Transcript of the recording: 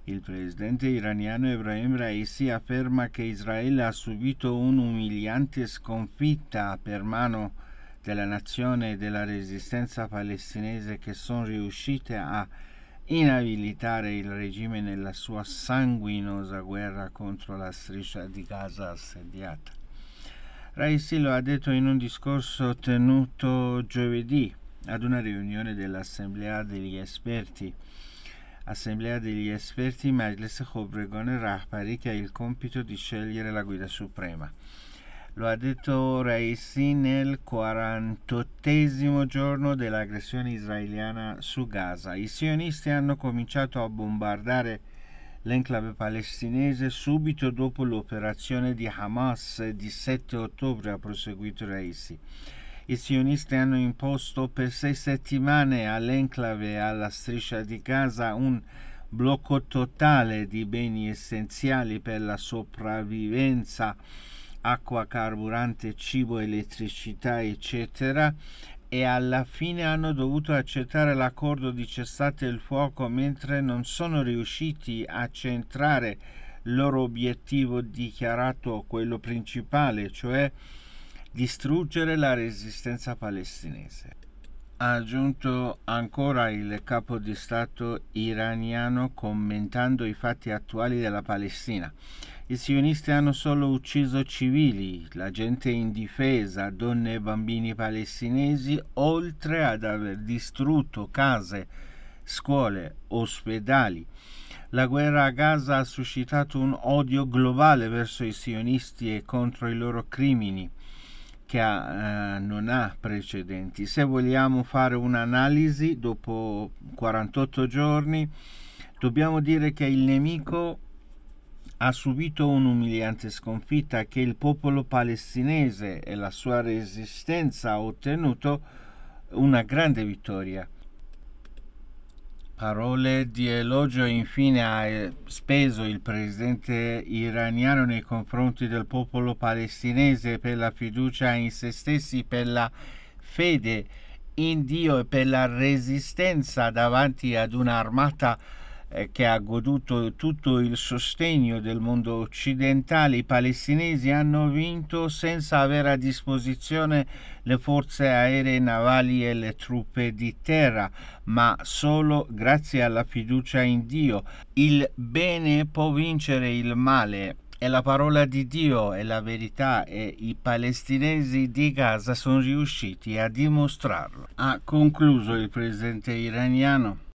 Il presidente iraniano Ebrahim Raisi afferma che Israele ha subito un'umiliante sconfitta per mano della nazione e della resistenza palestinese, che sono riuscite a inabilitare il regime nella sua sanguinosa guerra contro la striscia di Gaza assediata. Raisi lo ha detto in un discorso tenuto giovedì ad una riunione dell'Assemblea degli esperti Majlis Khobregan Rahbari, che ha il compito di scegliere la guida suprema. Lo ha detto Raisi nel 48esimo giorno dell'aggressione israeliana su Gaza. I sionisti hanno cominciato a bombardare l'enclave palestinese subito dopo l'operazione di Hamas di 7 ottobre, ha proseguito Raisi. I sionisti hanno imposto per 6 settimane all'enclave e alla striscia di Gaza un blocco totale di beni essenziali per la sopravvivenza: acqua, carburante, cibo, elettricità, eccetera, e alla fine hanno dovuto accettare l'accordo di cessate il fuoco, mentre non sono riusciti a centrare il loro obiettivo dichiarato, quello principale, cioè distruggere la resistenza palestinese. Ha aggiunto ancora il capo di Stato iraniano, commentando i fatti attuali della Palestina. I sionisti hanno solo ucciso civili, la gente indifesa, donne e bambini palestinesi, oltre ad aver distrutto case, scuole, ospedali. La guerra a Gaza ha suscitato un odio globale verso i sionisti e contro i loro crimini che non ha precedenti. Se vogliamo fare un'analisi dopo 48 giorni, dobbiamo dire che il nemico ha subito un'umiliante sconfitta, che il popolo palestinese e la sua resistenza ha ottenuto una grande vittoria. Parole di elogio infine ha speso il presidente iraniano nei confronti del popolo palestinese per la fiducia in se stessi, per la fede in Dio e per la resistenza davanti ad un'armata che ha goduto tutto il sostegno del mondo occidentale. I palestinesi hanno vinto senza avere a disposizione le forze aeree, navali e le truppe di terra, ma solo grazie alla fiducia in Dio. Il bene può vincere il male, è la parola di Dio, è la verità, e i palestinesi di Gaza sono riusciti a dimostrarlo. Ha concluso il presidente iraniano.